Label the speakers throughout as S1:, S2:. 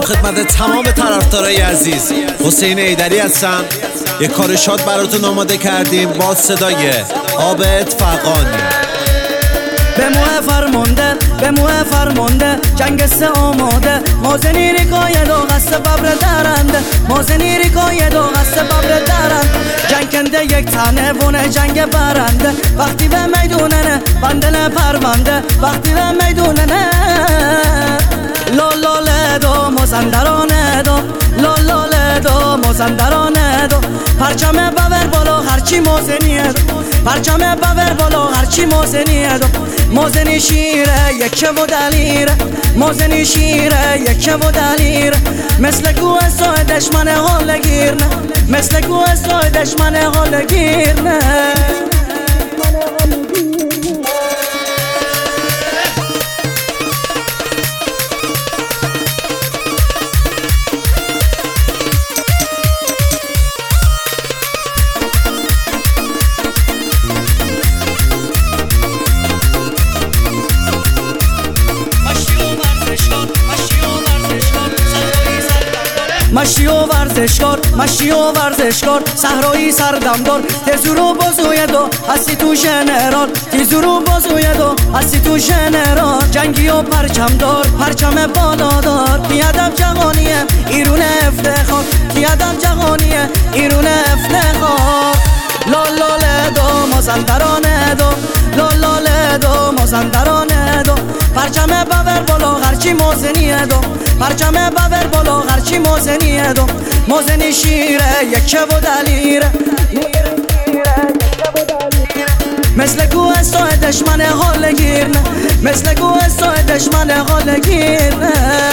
S1: خدمت تمام طرفدارای عزیز. حسین ایدری هستم. یک کار شاد براتون آماده کردیم با صدای عابد فغانی.
S2: به موه فرمانده جنگ سه آماده، مازنی ریکای دو غصه ببر درنده، مازنی ریکای دو غصه ببر درنده، جنگ کنده یک تنه وونه جنگ برنده، وقتی به میدونه نه بندن پرونده، وقتی به میدونه نه لالاله دو مازندرانه دو، لالاله دو مازندرانه دو، پرچم ببر بالا هرچی مازنیه دو، پرچم ببر بالا هرچی مازنیه دو، مازنی شیره یکه و دلیره، مازنی شیره یکه و دلیره، مثل گوه سای دشمن حال گیرنه، مثل گوه سای دشمن حال گیرنه. مشی و ورزشکار صحرایی سردمدار، تیزورو بازوی دو هستی تو ژنرال، تیزورو بازوی دو هستی تو ژنرال، جنگی و پرچمدار پرچم بالادار، پیادم جهانیه ایرون افتخار، پیادم جهانیه ایرون افتخار، لالاله دو مازندرانه دو، لالاله دو مازندرانه دو، پرچم ببر بالا هرچی مازنیه دو، پرچم ببر بالا هرچی مازنیه دو، مازنی شیره یکه و دلیره، مثل گوه سای دشمن حال گیرنه، مثل گوه سای دشمن حال گیرنه.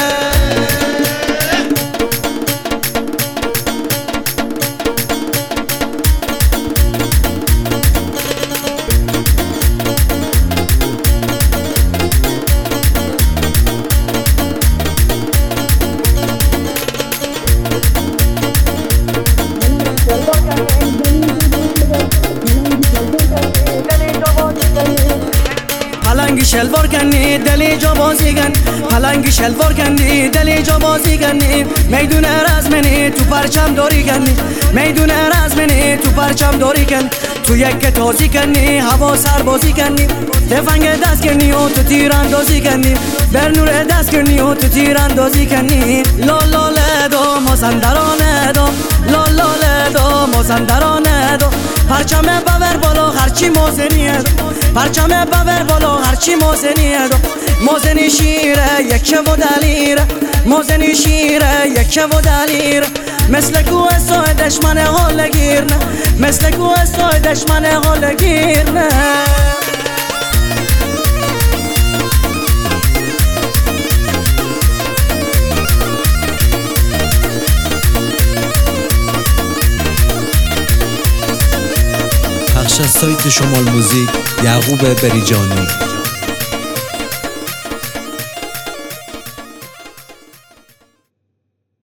S2: پلنگی شلوار کنی دلی جا بازی کن، پلنگی شلوار کنی دلی جا بازی کنی، میدون رزمنی تو پرچم داری کنی، میدون رزمنی تو پرچم داری کن، تو یک تازی کنی هوا سر بازی کنی، تفنگ دست کنی و تو تیر اندازی کنی، بر نور دست کنی و تو تیر اندازی کنی، لالاله دو مازندرانه دو، لالاله دو مازندرانه دو، پرچم ببر بالا هرچی مازنیه دو، پرچم ببر بالا هرچی مازنیه دو، مازنی شیره یکه و دلیره، مازنی شیره یکه و دلیره، مثل گوه سای دشمن حال گیرنه، مثل گوه سای دشمن حال گیرنه.
S1: پخش از سایت شمال موزیک یعقوب بریجانی.